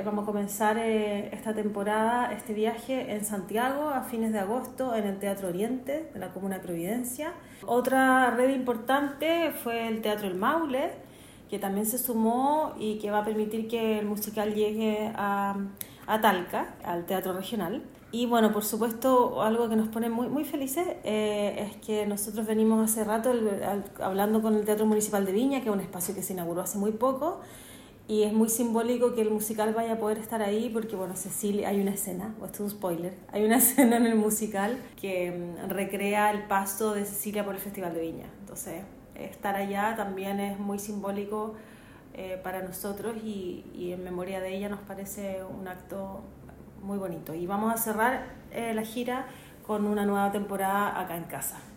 vamos a comenzar esta temporada, este viaje en Santiago a fines de agosto en el Teatro Oriente de la Comuna de Providencia. Otra red importante fue el Teatro El Maule, que también se sumó y que va a permitir que el musical llegue a Talca, al Teatro Regional. Y bueno, por supuesto, algo que nos pone muy felices es que nosotros venimos hace rato hablando con el Teatro Municipal de Viña, que es un espacio que se inauguró hace muy poco, y es muy simbólico que el musical vaya a poder estar ahí porque, bueno, Cecilia, hay una escena, o esto es un spoiler, hay una escena en el musical que recrea el paso de Cecilia por el Festival de Viña. Entonces, estar allá también es muy simbólico para nosotros y en memoria de ella nos parece un acto muy bonito. Y vamos a cerrar la gira con una nueva temporada acá en casa.